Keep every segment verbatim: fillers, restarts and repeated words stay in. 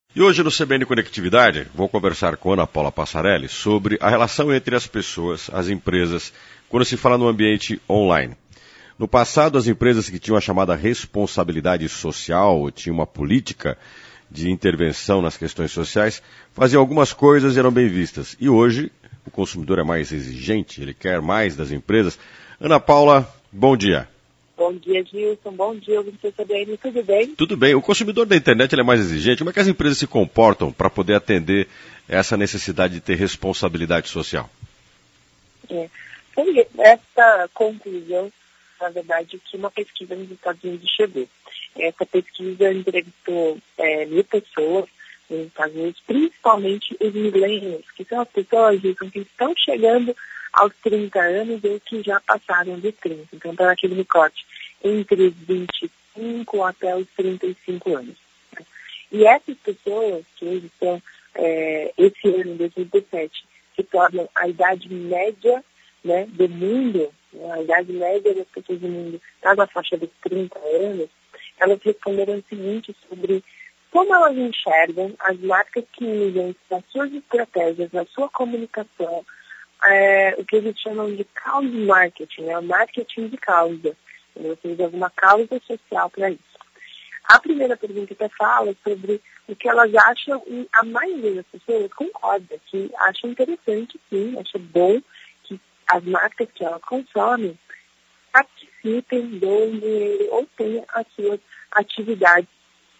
E hoje no C B N Conectividade, vou conversar com Ana Paula Passarelli sobre a relação entre as pessoas, as empresas, quando se fala no ambiente online. No passado, as empresas que tinham a chamada responsabilidade social, tinham uma política de intervenção nas questões sociais, faziam algumas coisas e eram bem vistas. E hoje, o consumidor é mais exigente, ele quer mais das empresas. Ana Paula, bom dia. Bom dia, Gilson. Bom dia, você C B N. Tudo bem? Tudo bem. O consumidor da internet ele é mais exigente. Como é que as empresas se comportam para poder atender essa necessidade de ter responsabilidade social? É. Foi essa conclusão, na verdade, que uma pesquisa nos Estados Unidos chegou. Essa pesquisa entrevistou é, mil pessoas nos Estados Unidos, principalmente os millennials, que são as pessoas, Gilson, que estão chegando aos trinta anos ou que já passaram de trinta. Então, está naquele recorte entre os vinte e cinco até os trinta e cinco anos. E essas pessoas, que hoje estão, é, esse ano, dois mil e dezessete, se tornam a idade média, né, do mundo, né, a idade média das pessoas do mundo está na faixa dos trinta anos, elas responderam o seguinte sobre como elas enxergam as marcas que usam nas suas estratégias, na sua comunicação, É, o que eles chamam de cause marketing, né? O marketing de causa. Você usa alguma causa social para isso. A primeira pergunta que fala sobre o que elas acham, e a maioria das pessoas concorda, que acha interessante, sim, acha bom que as marcas que elas consomem participem, doem dinheiro ou tenham as suas atividades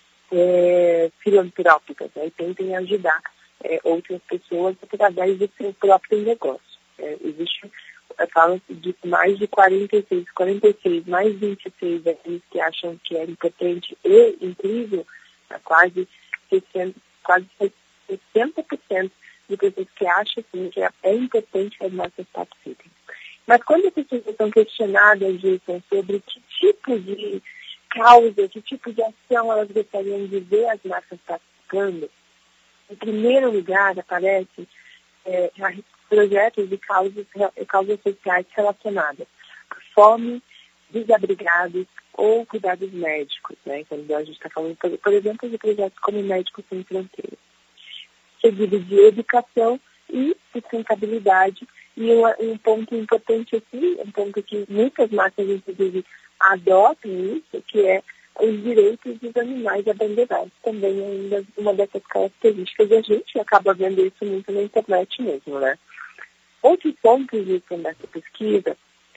é, filantrópicas, né? E tentem ajudar É, outras pessoas através do seu próprio negócio. É, existe, fala-se de mais de quarenta e seis, quarenta e seis, mais vinte e seis aqueles que acham que é importante e incrível, é quase sessenta, quase sessenta por cento de pessoas que acham assim, que é importante que as marcas participem. Mas quando as pessoas são questionadas, Gilson, sobre que tipo de causa, que tipo de ação elas gostariam de ver as marcas participando, em primeiro lugar, aparecem é, projetos de causas, causas sociais relacionadas à fome, desabrigados ou cuidados médicos, né? Quando a gente está falando, por, por exemplo, de projetos como Médicos Sem Fronteiras. Seguido de educação e sustentabilidade. E um, um ponto importante aqui, um ponto que muitas marcas, inclusive, adotam isso, que é os direitos dos animais abandonados. Também é ainda uma dessas características, e a gente acaba vendo isso muito na internet mesmo, né? Outro ponto disso dessa pesquisa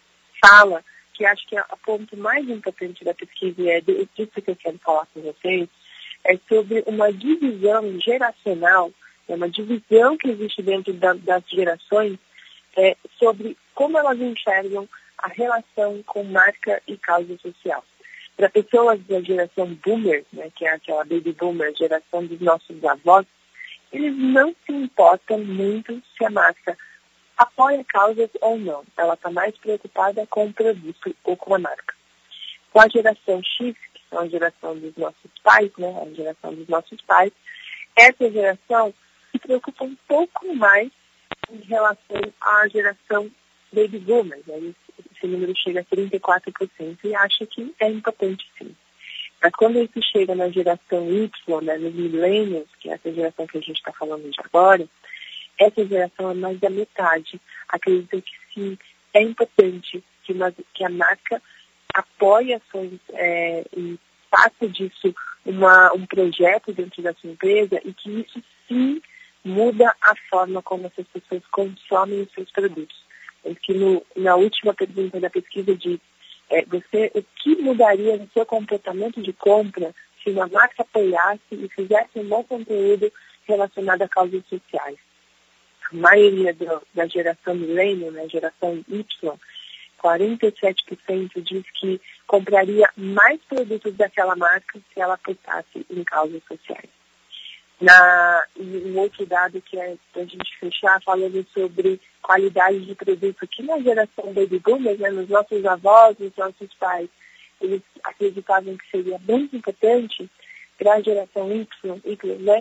fala, que acho que é o ponto mais importante da pesquisa, e é disso que eu quero falar com vocês, é sobre uma divisão geracional, é uma divisão que existe dentro da, das gerações, é, sobre como elas enxergam a relação com marca e causa social. Para pessoas da geração boomer, né, que é aquela baby boomer, geração dos nossos avós, eles não se importam muito se a marca apoia causas ou não. Ela está mais preocupada com o produto ou com a marca. Com a geração X, que são a geração dos nossos pais, né, a geração dos nossos pais, essa geração se preocupa um pouco mais em relação à geração baby boomer, né? Esse número chega a trinta e quatro por cento e acha que é importante sim. Mas quando isso chega na geração Y, né, nos millennials, que é essa geração que a gente está falando de agora, essa geração é mais da metade. Acredita que sim, é importante que, uma, que a marca apoie ações é, e faça disso uma, um projeto dentro da sua empresa e que isso sim muda a forma como essas pessoas consomem os seus produtos. Que no, na última pergunta da pesquisa diz, é, você, o que mudaria no seu comportamento de compra se uma marca apoiasse e fizesse um bom conteúdo relacionado a causas sociais? A maioria do, da geração millennial, né, geração Y, quarenta e sete por cento diz que compraria mais produtos daquela marca se ela apostasse em causas sociais. Na, um outro dado que é para a gente fechar, falando sobre qualidade de produto, que na geração baby boomers, né, nos nossos avós, nos nossos pais, eles acreditavam que seria muito importante, para a geração Y, Y, né,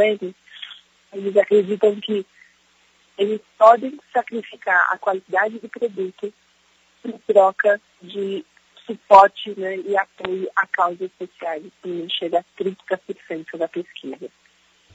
eles acreditam que eles podem sacrificar a qualidade do produto em troca de suporte, né, e apoio a causas sociais, que chega a trinta por cento da pesquisa.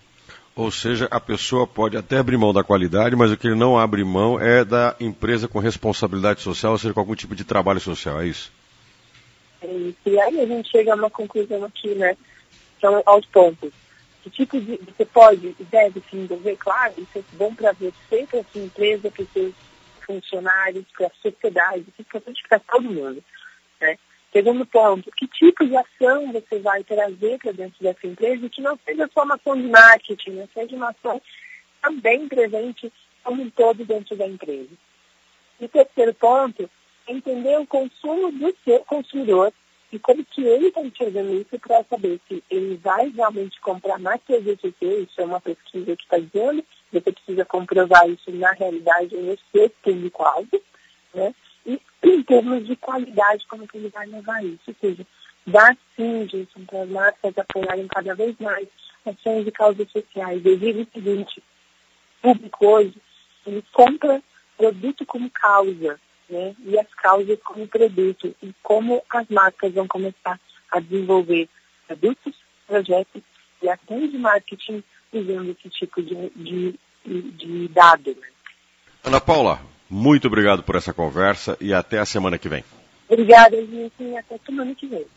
Ou seja, a pessoa pode até abrir mão da qualidade, mas o que ele não abre mão é da empresa com responsabilidade social, ou seja, com algum tipo de trabalho social, é isso? É isso. E aí a gente chega a uma conclusão aqui, né? São aos pontos. Que tipo de... Você pode e deve se envolver, claro, isso é bom para você, para a sua empresa, para os seus funcionários, para a sociedade, isso é importante para todo mundo, né? Segundo ponto, que tipo de ação você vai trazer para dentro dessa empresa que não seja só uma ação de marketing, não seja uma ação também presente como um todo dentro da empresa. E terceiro ponto, entender o consumo do seu consumidor e como que ele está enxergando isso para saber se ele vai realmente comprar mais P V C C, isso é uma pesquisa que está dizendo, você precisa comprovar isso na realidade no seu público-alvo, né? E em termos de qualidade, como que ele vai levar isso? Ou seja, dá sim, Jason, para as marcas apoiarem cada vez mais ações de causas sociais. Eu digo o seguinte, o público hoje, ele compra produto como causa, né? E as causas como produto. E como as marcas vão começar a desenvolver produtos, projetos e ações de marketing usando esse tipo de, de, de dado, né? Ana Paula, muito obrigado por essa conversa e até a semana que vem. Obrigada, gente, e até semana que vem.